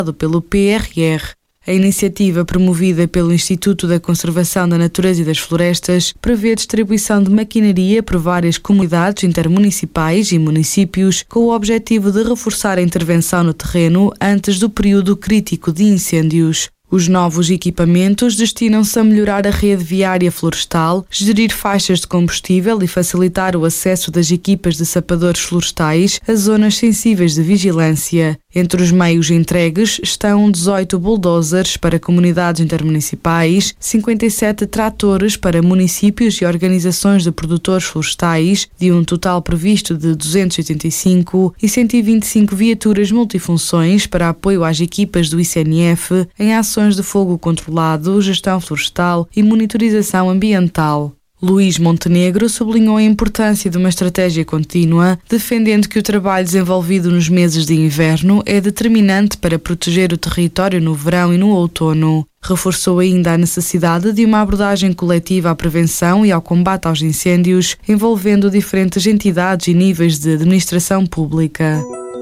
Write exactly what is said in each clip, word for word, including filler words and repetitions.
pelo P R R. A iniciativa, promovida pelo Instituto da Conservação da Natureza e das Florestas, prevê a distribuição de maquinaria por várias comunidades intermunicipais e municípios, com o objetivo de reforçar a intervenção no terreno antes do período crítico de incêndios. Os novos equipamentos destinam-se a melhorar a rede viária florestal, gerir faixas de combustível e facilitar o acesso das equipas de sapadores florestais a zonas sensíveis de vigilância. Entre os meios entregues estão dezoito bulldozers para comunidades intermunicipais, cinquenta e sete tratores para municípios e organizações de produtores florestais, de um total previsto de duzentos e oitenta e cinco, e cento e vinte e cinco viaturas multifunções para apoio às equipas do I C N F em ações de fogo controlado, gestão florestal e monitorização ambiental. Luís Montenegro sublinhou a importância de uma estratégia contínua, defendendo que o trabalho desenvolvido nos meses de inverno é determinante para proteger o território no verão e no outono. Reforçou ainda a necessidade de uma abordagem coletiva à prevenção e ao combate aos incêndios, envolvendo diferentes entidades e níveis de administração pública.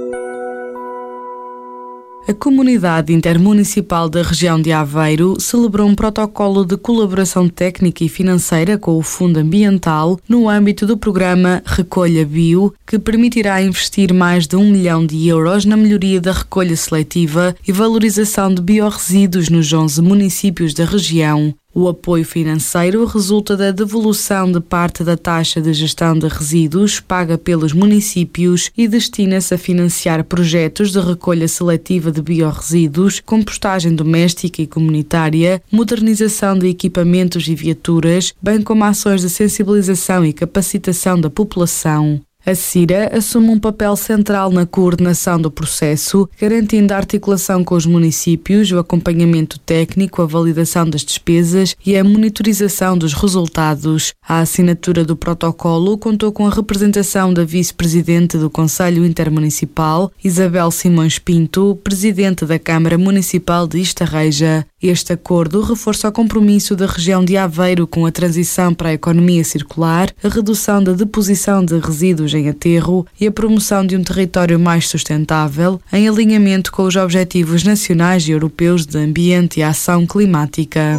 A Comunidade Intermunicipal da região de Aveiro celebrou um protocolo de colaboração técnica e financeira com o Fundo Ambiental no âmbito do programa Recolha Bio, que permitirá investir mais de um milhão de euros na melhoria da recolha seletiva e valorização de biorresíduos nos onze municípios da região. O apoio financeiro resulta da devolução de parte da taxa de gestão de resíduos paga pelos municípios e destina-se a financiar projetos de recolha seletiva de biorresíduos, compostagem doméstica e comunitária, modernização de equipamentos e viaturas, bem como ações de sensibilização e capacitação da população. A CIRA assume um papel central na coordenação do processo, garantindo a articulação com os municípios, o acompanhamento técnico, a validação das despesas e a monitorização dos resultados. A assinatura do protocolo contou com a representação da vice-presidente do Conselho Intermunicipal, Isabel Simões Pinto, presidente da Câmara Municipal de Estarreja. Este acordo reforça o compromisso da região de Aveiro com a transição para a economia circular, a redução da deposição de resíduos em aterro e a promoção de um território mais sustentável, em alinhamento com os Objetivos Nacionais e Europeus de Ambiente e Ação Climática.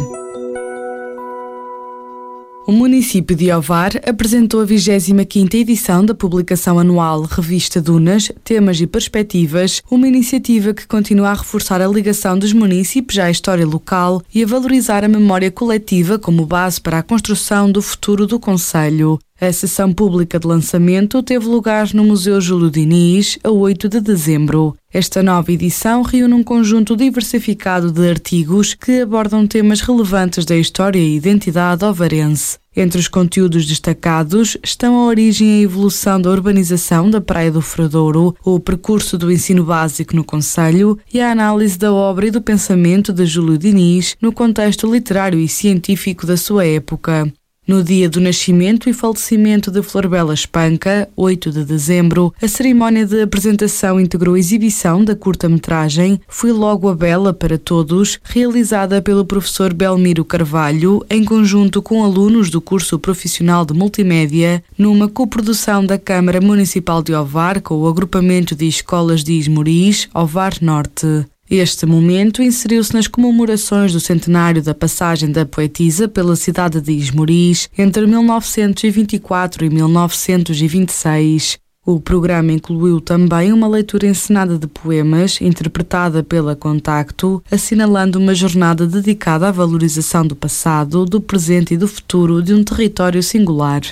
O município de Ovar apresentou a vigésima quinta edição da publicação anual Revista Dunas, Temas e Perspectivas, uma iniciativa que continua a reforçar a ligação dos municípios à história local e a valorizar a memória coletiva como base para a construção do futuro do concelho. A sessão pública de lançamento teve lugar no Museu Júlio Diniz, a oito de dezembro. Esta nova edição reúne um conjunto diversificado de artigos que abordam temas relevantes da história e identidade ovarense. Entre os conteúdos destacados estão a origem e a evolução da urbanização da Praia do Fradouro, o percurso do ensino básico no concelho e a análise da obra e do pensamento de Júlio Diniz no contexto literário e científico da sua época. No dia do nascimento e falecimento de Florbela Espanca, oito de dezembro, a cerimónia de apresentação integrou a exibição da curta-metragem Fui Logo a Bela para Todos, realizada pelo professor Belmiro Carvalho, em conjunto com alunos do curso profissional de multimédia, numa coprodução da Câmara Municipal de Ovar com o agrupamento de escolas de Esmoriz, Ovar Norte. Este momento inseriu-se nas comemorações do centenário da passagem da poetisa pela cidade de Esmoriz entre mil novecentos e vinte e quatro e mil novecentos e vinte e seis. O programa incluiu também uma leitura encenada de poemas, interpretada pela Contacto, assinalando uma jornada dedicada à valorização do passado, do presente e do futuro de um território singular.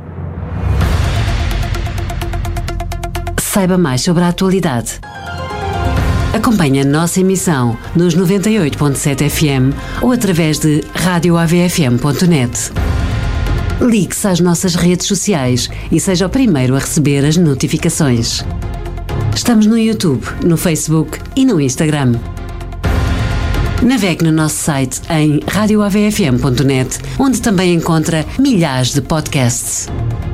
Saiba mais sobre a atualidade. Acompanhe a nossa emissão nos noventa e oito ponto sete F M ou através de rádio a v f m ponto net. Ligue-se às nossas redes sociais e seja o primeiro a receber as notificações. Estamos no YouTube, no Facebook e no Instagram. Navegue no nosso site em rádio a v f m ponto net, onde também encontra milhares de podcasts.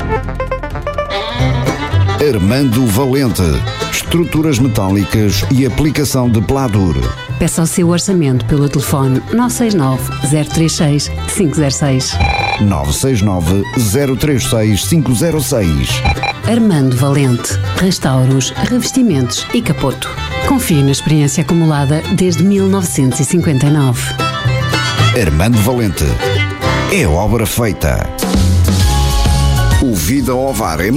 Armando Valente. Estruturas metálicas e aplicação de Pladur. Peça o seu orçamento pelo telefone nove seis nove, zero três seis, cinco zero seis. nove seis nove, zero três seis, cinco zero seis. Armando Valente. Restauros, revestimentos e capoto. Confie na experiência acumulada desde mil novecentos e cinquenta e nove. Armando Valente. É obra feita. O Vida Ovar é